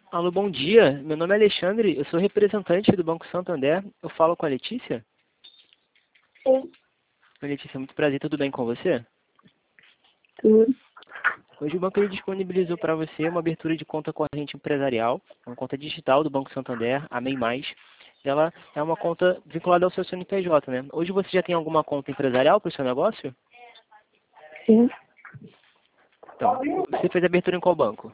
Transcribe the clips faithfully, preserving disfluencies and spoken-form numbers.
Alô, bom dia. Meu nome é Alexandre, eu sou representante do Banco Santander. Eu falo com a Letícia? Sim, Oi, Letícia, muito prazer, tudo bem com você? tudo. Hoje o banco ele disponibilizou para você uma abertura de conta corrente empresarial, uma conta digital do Banco Santander, a MEI Mais. Ela é uma conta vinculada ao seu C N P J, né? Hoje você já tem alguma conta empresarial para o seu negócio? Sim. Então, você fez a abertura em qual banco?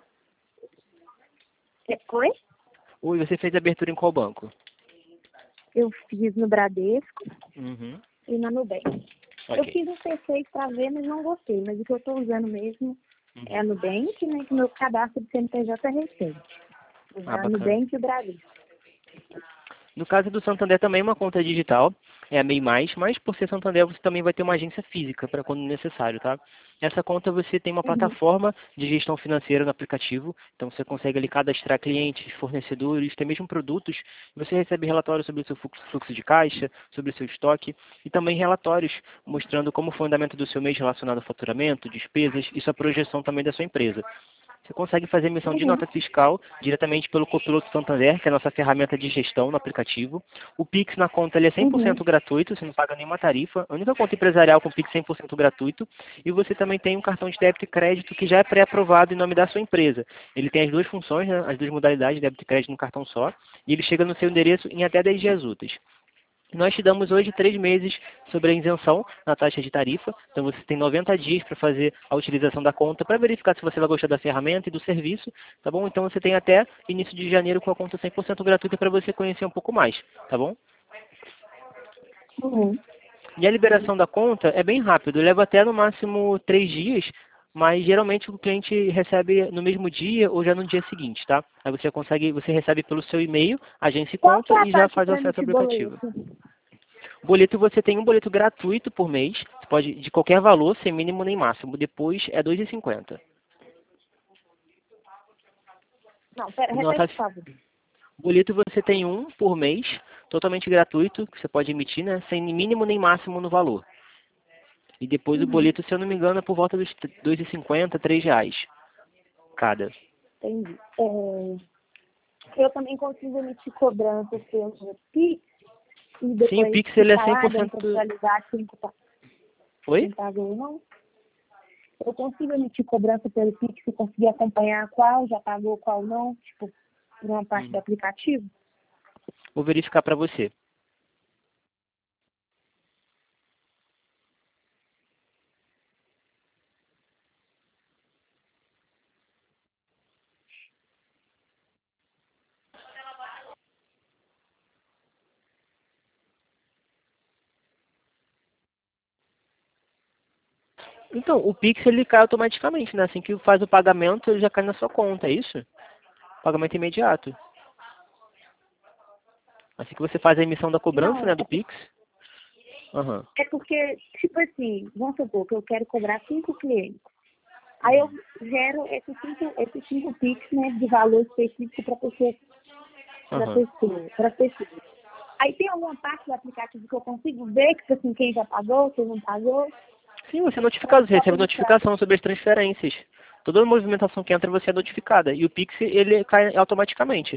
Depois Oi, você fez a abertura em qual banco? eu fiz no Bradesco Uhum, e na Nubank. Eu ok. fiz um C seis para ver, mas não gostei. Mas o que eu estou usando mesmo é a Uhum. Nubank, né? Que meu cadastro de C N P J é recente. Ah, A bacana. Nubank e o Bradesco. No caso do Santander também é uma conta digital, é a MEI Mais, mas por ser Santander você também vai ter uma agência física para quando necessário, tá? Essa conta você tem uma Uhum. plataforma de gestão financeira no aplicativo, então você consegue ali cadastrar clientes, fornecedores, tem mesmo produtos, você recebe relatórios sobre o seu fluxo fluxo de caixa, sobre o seu estoque e também relatórios mostrando como foi o andamento do seu mês relacionado ao faturamento, despesas e sua projeção também da sua empresa. Você consegue fazer emissão de Uhum. nota fiscal diretamente pelo Copiloto Santander, que é a nossa ferramenta de gestão no aplicativo. O Pix na conta ele é cem por Uhum. cento gratuito, você não paga nenhuma tarifa. A única conta empresarial com Pix cem por cento gratuito. E você também tem um cartão de débito e crédito que já é pré-aprovado em nome da sua empresa. Ele tem as duas funções, né, as duas modalidades, débito e crédito no cartão só. E ele chega no seu endereço em até dez dias úteis. Nós te damos hoje três meses sobre a isenção na taxa de tarifa. Então você tem noventa dias para fazer a utilização da conta para verificar se você vai gostar da ferramenta e do serviço, tá bom? Então você tem até início de janeiro com a conta cem por cento gratuita para você conhecer um pouco mais, tá bom? Uhum. E a liberação da conta é bem rápido, leva até no máximo três dias, mas geralmente o cliente recebe no mesmo dia ou já no dia seguinte, tá? Aí você consegue, você recebe pelo seu e-mail, agência e Qual que conta é a e já taxa faz o para acesso ao emitir aplicativo. boleto? Boleto você tem um boleto gratuito por mês, você pode de qualquer valor, sem mínimo nem máximo. Depois é dois e cinquenta. Não, pera, E nota, repete, por favor. boleto você tem um por mês, totalmente gratuito, que você pode emitir, né, sem mínimo nem máximo no valor. E depois o Uhum. boleto, se eu não me engano, é por volta dos dois e cinquenta, três reais cada. Entendi. É, eu também consigo emitir cobrança pelo Pix e Sim, o depois Pix ele é ficar lá dando cem por cento. para visualizar quem, tá- Oi? quem pagou ou não. Eu consigo emitir cobrança pelo Pix e conseguir acompanhar qual já pagou, qual não, tipo, por uma parte do Uhum. aplicativo? Vou verificar para você. Então, o Pix ele cai automaticamente, né? Assim que faz o pagamento, ele já cai na sua conta, é isso? Pagamento imediato. Assim que você faz a emissão da cobrança, Não, né, é, do Pix. Aham. é porque, tipo assim, vamos supor que eu quero cobrar cinco clientes. Aí eu gero esses cinco, esses cinco Pix, né, de valor específico para pessoa, para Aham. pessoa, para pessoa. Aí tem alguma parte do aplicativo que eu consigo ver, tipo assim, quem já pagou, quem não pagou, Sim, você é ou é notificado, você só recebe registrar? notificação sobre as transferências. Toda movimentação que entra, você é notificada. E o Pix, ele cai automaticamente.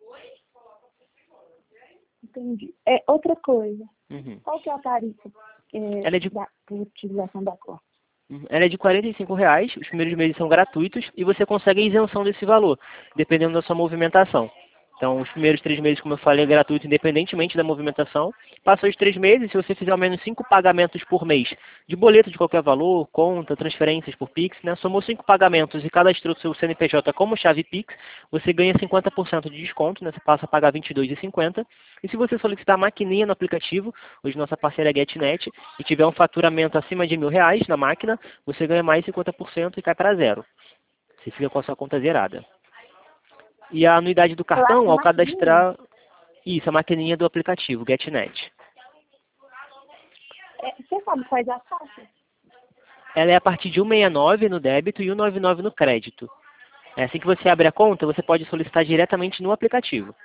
Entendi. É outra coisa. Uhum. Qual que é a tarifa é, Ela é de, da por utilização da conta? uhum. Ela é de quarenta e cinco reais, os primeiros meses são gratuitos e você consegue a isenção desse valor, dependendo da sua movimentação. Então, os primeiros três meses, como eu falei, é gratuito, independentemente da movimentação. Passou os três meses, se você fizer ao menos cinco pagamentos por mês, de boleto de qualquer valor, conta, transferências por Pix, né? Somou cinco pagamentos e cadastrou seu C N P J como chave Pix, você ganha cinquenta por cento de desconto, né? Você passa a pagar vinte e dois reais e cinquenta centavos. E se você solicitar a maquininha no aplicativo, hoje nossa parceira é GetNet, e tiver um faturamento acima de mil reais na máquina, você ganha mais cinquenta por cento e cai para zero. Você fica com a sua conta zerada. E a anuidade do Lá cartão, na ao maquininha, cadastrar, isso, a maquininha do aplicativo, GetNet. é, você sabe quais as taxas? Ela é a partir de cento e sessenta e nove no débito e cento e noventa e nove no crédito. É assim que você abre a conta, você pode solicitar diretamente no aplicativo.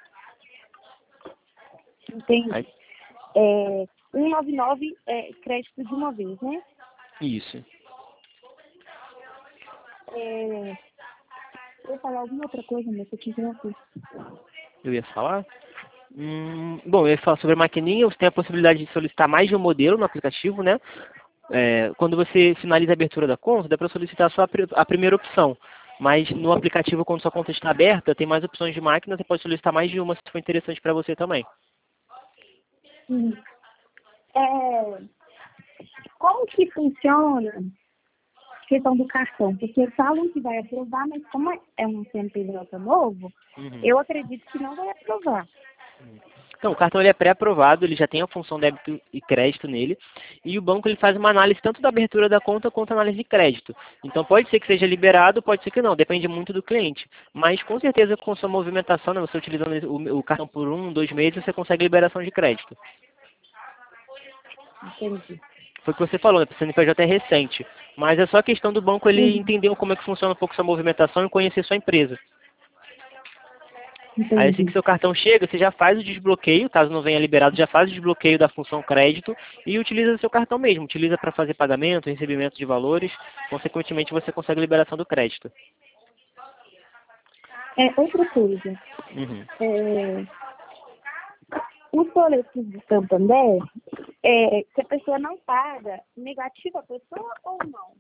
Entendi. Aí- É, cento e noventa e nove é crédito de uma vez, né? Isso. É, ia falar alguma outra coisa, mas eu te interrompi. Eu ia falar? Hum, bom, eu ia falar sobre a maquininha. Você tem a possibilidade de solicitar mais de um modelo no aplicativo, né? É, quando você finaliza a abertura da conta, dá para solicitar só a, pri- a primeira opção. Mas no aplicativo, quando sua conta está aberta, tem mais opções de máquina, você pode solicitar mais de uma se for interessante para você também. Hum. É, como que funciona a questão do cartão? Porque falam que vai aprovar, mas como é um C N P J novo, Uhum. eu acredito que não vai aprovar. Então, o cartão ele é pré-aprovado, ele já tem a função débito e crédito nele, e o banco ele faz uma análise tanto da abertura da conta quanto análise de crédito. Então, pode ser que seja liberado, pode ser que não, depende muito do cliente. Mas, com certeza, com sua movimentação, né, você utilizando o, o cartão por um, dois meses, você consegue liberação de crédito. Entendi. Foi o que você falou, né? O C N P J é recente. Mas é só questão do banco ele Uhum. entender como é que funciona um pouco sua movimentação e conhecer sua empresa. Aí assim que Entendi. seu cartão chega, você já faz o desbloqueio, caso não venha liberado, já faz o desbloqueio da função crédito e utiliza seu cartão mesmo. Utiliza para fazer pagamento, recebimento de valores, consequentemente você consegue a liberação do crédito. É, outra coisa, Uhum. é, os boletos do Santander, é, se a pessoa não paga, negativa a pessoa ou não?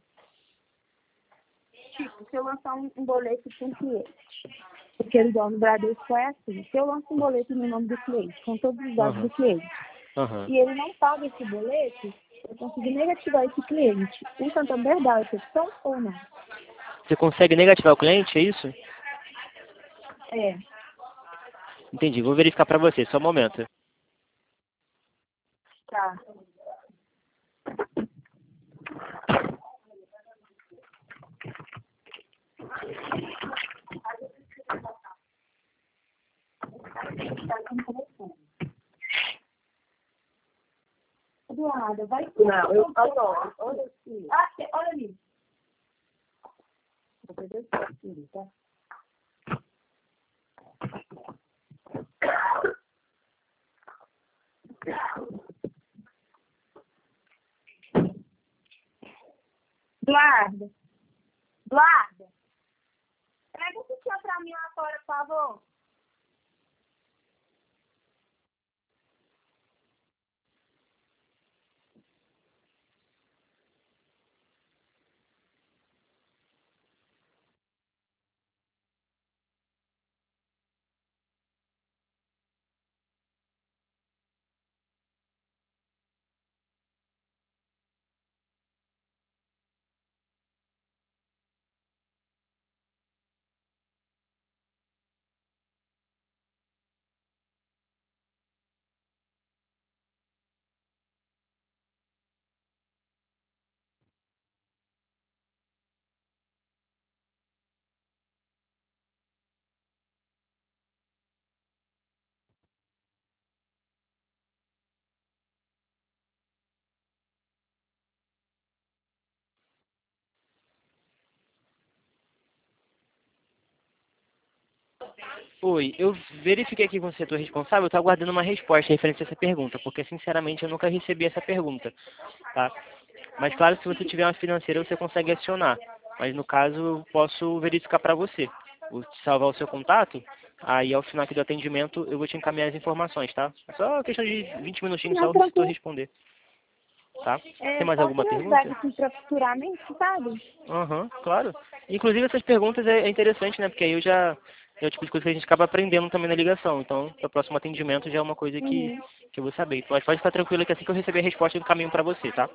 Tipo, se eu lançar um, um boleto para um cliente, porque o dono do Bradesco é assim, se eu lanço um boleto no nome do cliente, com todos os dados do Uhum. cliente, Uhum. e ele não paga esse boleto, eu consigo negativar esse cliente. O Santander dá essa opção ou não? Você consegue negativar o cliente, é isso? É, Entendi, vou verificar para você, só um momento. tá. Eduardo, vai. Não, eu adoro. Olha aqui. Ah, olha ali. Vou perder esse aqui, tá? Eduardo, Eduardo, pega esse aqui pra mim lá fora, por favor. Oi, eu verifiquei aqui com o setor responsável, eu estou aguardando uma resposta referente a essa pergunta, porque sinceramente eu nunca recebi essa pergunta, tá? Mas claro, se você tiver uma financeira, você consegue acionar. Mas no caso, eu posso verificar para você. Vou te salvar o seu contato, aí ao final aqui do atendimento eu vou te encaminhar as informações, tá? É só questão de vinte minutinhos só Não, o setor tranquilo. responder, tá? É Tem mais só alguma curiosidade, pergunta? assim, pra futuramente, sabe? Aham, claro. Inclusive essas perguntas é, é interessante, né? Porque aí eu já é o tipo de coisa que a gente acaba aprendendo também na ligação. Então, para o próximo atendimento já é uma coisa que, Uhum. que eu vou saber. Mas pode ficar tranquilo que assim que eu receber a resposta eu encaminho para você, tá?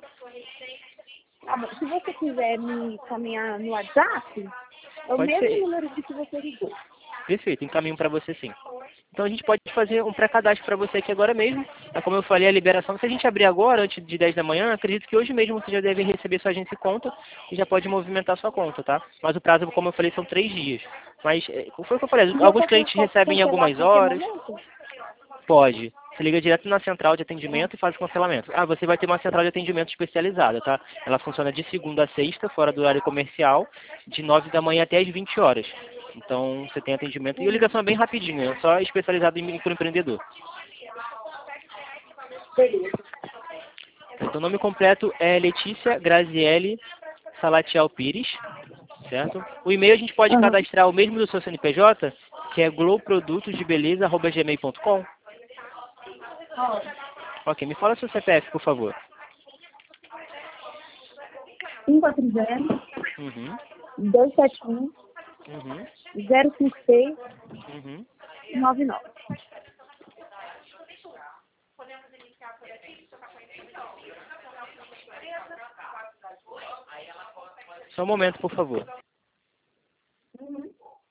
Tá bom. Se você quiser me caminhar no WhatsApp, é o Pode mesmo ser. número de que você ligou. Perfeito, encaminho para você sim. Então a gente pode fazer um pré-cadastro para você aqui agora mesmo. É como eu falei, a liberação, se a gente abrir agora, antes de dez da manhã, acredito que hoje mesmo você já deve receber sua agência e conta e já pode movimentar sua conta, tá? Mas o prazo, como eu falei, são três dias. Mas, é, como foi o que eu falei, E alguns essa clientes pessoa pode recebem em cancelar a algumas qualquer horas. momento? Pode. Você liga direto na central de Ah, atendimento e faz o cancelamento. Ah, você vai ter uma central de atendimento especializada, tá? Ela funciona de segunda a sexta, fora do horário comercial, de nove da manhã até as vinte horas. Então, você tem atendimento. E a uhum. ligação é bem rapidinha, é só especializado em microempreendedor. Beleza. Então, o nome completo é Letícia Graziele Salatiel Pires. certo? O e-mail a gente pode Aham. cadastrar o mesmo do seu C N P J, que é glowprodutosdebeleza arroba gmail ponto com. Ok, me fala seu C P F, por favor. um quatro zero, Uhum, dois sete um, uhum, zero cinco seis, uhum. nove nove. Só um momento, por favor. Uhum.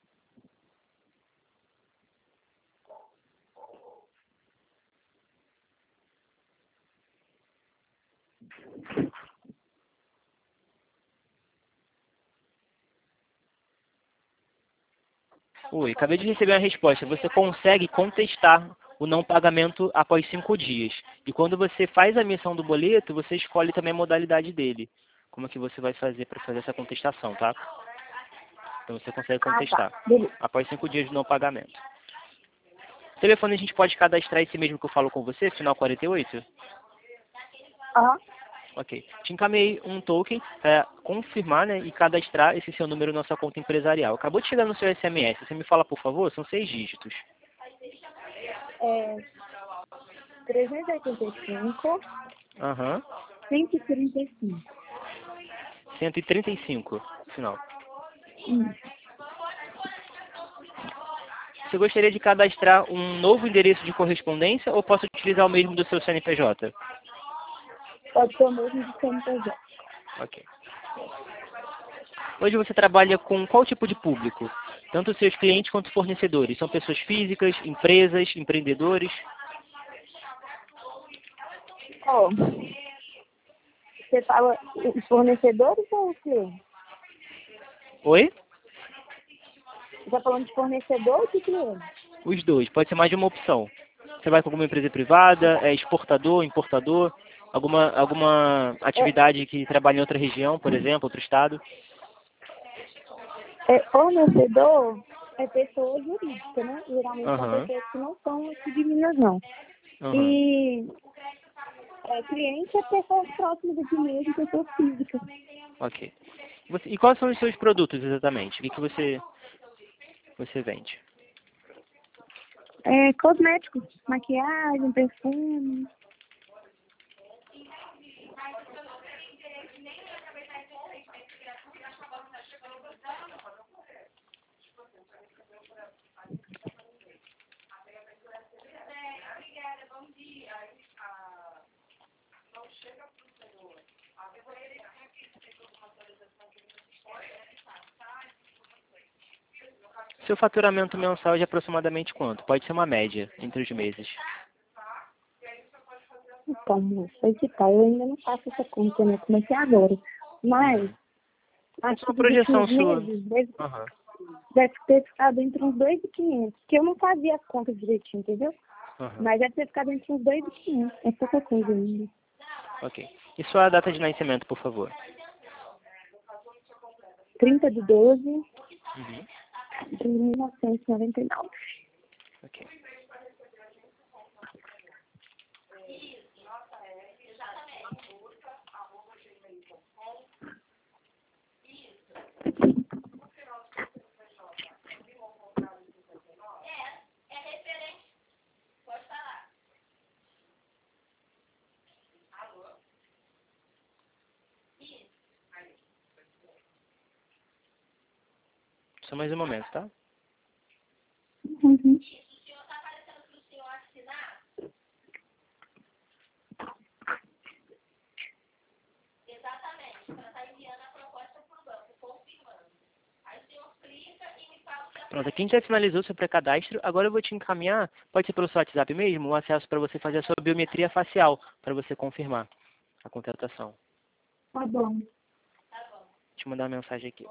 Oi, acabei de receber uma resposta. Você consegue contestar o não pagamento após cinco dias. E quando você faz a emissão do boleto, você escolhe também a modalidade dele. Como é que você vai fazer para fazer essa contestação, tá? Então você consegue Ah, tá. contestar Beleza. após cinco dias de não pagamento. O telefone a gente pode cadastrar esse mesmo que eu falo com você, final quarenta e oito? Aham. Ok. Te encaminhei um token para confirmar, né, e cadastrar esse seu número na sua conta empresarial. Acabou de chegar no seu S M S. Você me fala, por favor? São seis dígitos. É trezentos e oitenta e cinco, Aham. cento e trinta e cinco. cento e trinta e cinco, final. Hum. Você gostaria de cadastrar um novo endereço de correspondência ou posso utilizar o mesmo do seu C N P J? Pode ser o mesmo de C N P J. Ok. Hoje você trabalha com qual tipo de público? Tanto os seus clientes quanto fornecedores. São pessoas físicas, empresas, empreendedores? Ó, você fala os fornecedores ou os clientes? Oi? Você está falando de fornecedor ou de cliente? Os dois. Pode ser mais de uma opção. Você vai com alguma empresa privada, é exportador, importador, alguma, alguma É, atividade que trabalha em outra região, por exemplo, outro estado? é, fornecedor é pessoa jurídica, né? Geralmente são Aham, pessoas que não são aqui de Minas, não. aham. E é, cliente é pessoas próximas aqui mesmo, pessoas físicas. Ok. Você- e quais são os seus produtos exatamente? O que, que você, você vende? É, cosméticos, maquiagem, perfume. Seu faturamento mensal é de aproximadamente quanto? Pode ser uma média entre os meses. Então, moça, aí que tá. Eu ainda não faço essa conta, né? Comecei agora. Mas, Uhum. Pode ser acho que uma dos projeção últimos sua. meses deve, Aham, deve ter ficado entre uns dois e quinhentos. Que eu não fazia as contas direitinho, entendeu? aham. Mas deve ter ficado entre uns dois e quinhentos. É pouca coisa ainda. Ok. E sua data de nascimento, por favor? trinta de doze Uhum. de mil novecentos e noventa e nove. Ok. Só mais um momento, tá? Uhum. Pronto, aqui a gente já finalizou o seu pré-cadastro. Agora eu vou te encaminhar, pode ser pelo seu WhatsApp mesmo, um acesso para você fazer a sua biometria facial, para você confirmar a contratação. Tá bom. Deixa eu mandar uma mensagem aqui.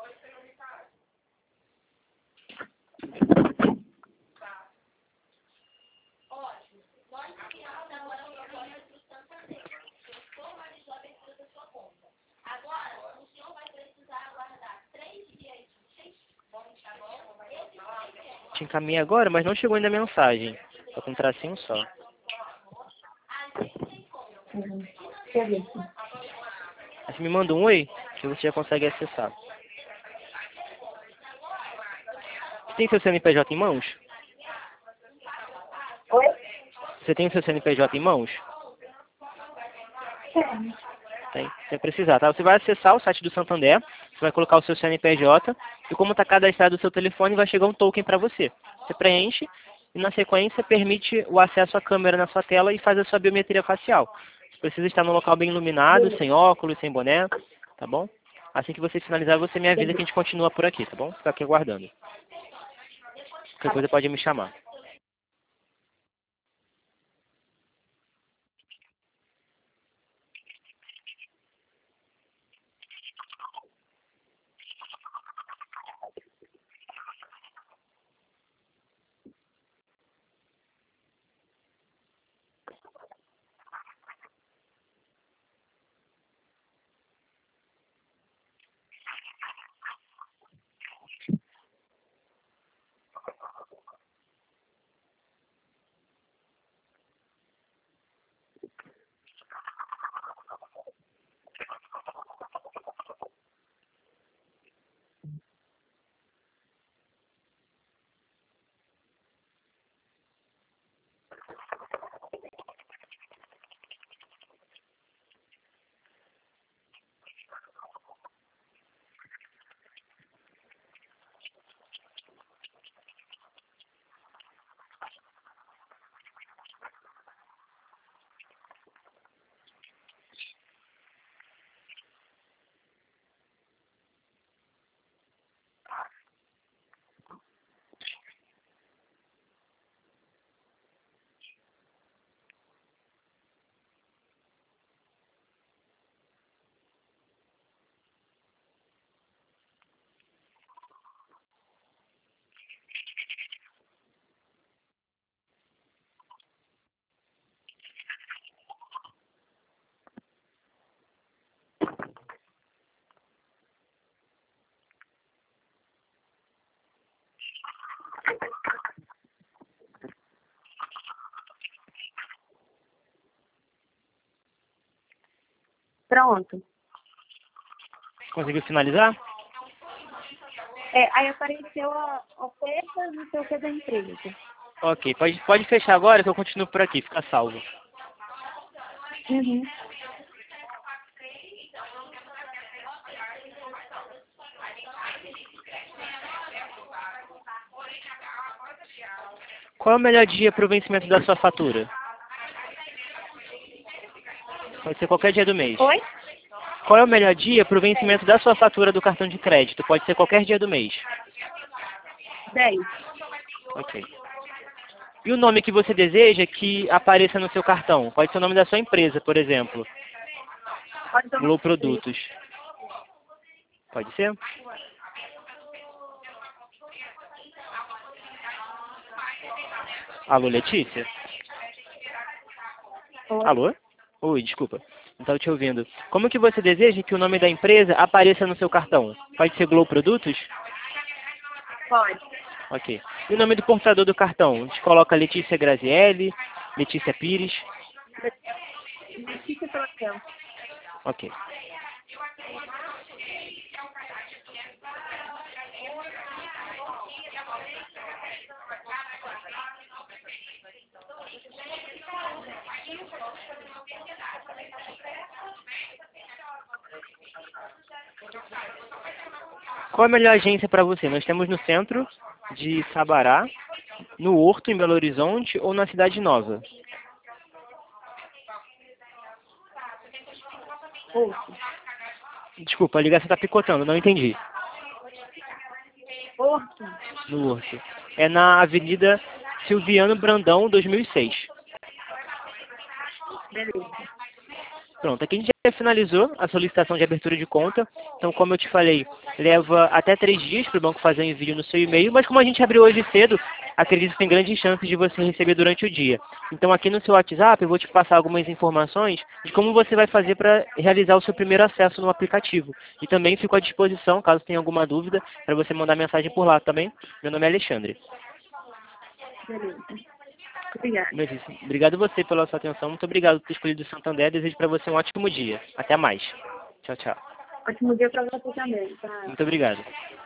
Te encaminhei agora, mas não chegou ainda a mensagem. Tá com um tracinho só. Uhum. Deixa eu ver aqui. Aí você me manda um oi, que você já consegue acessar. Tem seu C N P J em mãos? Oi? Você tem o seu C N P J em mãos? Sim. Tem, sem precisar, tá? Você vai acessar o site do Santander, você vai colocar o seu C N P J e como está cadastrado o seu telefone, vai chegar um token para você. Você preenche e na sequência permite o acesso à câmera na sua tela e faz a sua biometria facial. Você precisa estar num local bem iluminado, sem óculos, sem boné, tá bom? Assim que você finalizar, você me avisa que a gente continua por aqui, tá bom? Fica aqui aguardando. Qualquer coisa pode me chamar. Pronto. Conseguiu finalizar? É, aí apareceu a oferta, não sei o que da empresa. Ok, pode, pode fechar agora que eu continuo por aqui, fica salvo. Uhum. Qual é o melhor dia para o vencimento da sua fatura? Pode ser qualquer dia do mês. Oi? Qual é o melhor dia para o vencimento da sua fatura do cartão de crédito? Pode ser qualquer dia do mês. dez. Ok. E o nome que você deseja que apareça no seu cartão? Pode ser o nome da sua empresa, por exemplo. Pode tomar. Globo Produtos. Pode ser? Alô, Letícia? Oi? Alô? Oi, desculpa. Não estava te ouvindo. Como que você deseja que o nome da empresa apareça no seu cartão? Pode ser Globo Produtos? Pode. Ok. E o nome do portador do cartão? A gente coloca Letícia Grazielli, Letícia Pires. Letícia Procel. Ok. Qual a melhor agência para você? Nós temos no centro de Sabará, no Horto, em Belo Horizonte, ou na Cidade Nova? Horto. Desculpa, a ligação está picotando, não entendi. Horto. No Horto. É na Avenida Silviano Brandão, dois mil e seis. Beleza. Pronto, aqui a gente já finalizou a solicitação de abertura de conta. Então, como eu te falei, leva até três dias para o banco fazer o envio no seu e-mail, mas como a gente abriu hoje cedo, acredito que tem grandes chances de você receber durante o dia. Então, aqui no seu WhatsApp, eu vou te passar algumas informações de como você vai fazer para realizar o seu primeiro acesso no aplicativo. E também fico à disposição, caso tenha alguma dúvida, para você mandar mensagem por lá também. Meu nome é Alexandre. Beleza. Obrigada. Obrigado você pela sua atenção. Muito obrigado por ter escolhido o Santander. Desejo para você um ótimo dia. Até mais. Tchau, tchau. Ótimo dia para você também. Tá? Muito obrigado.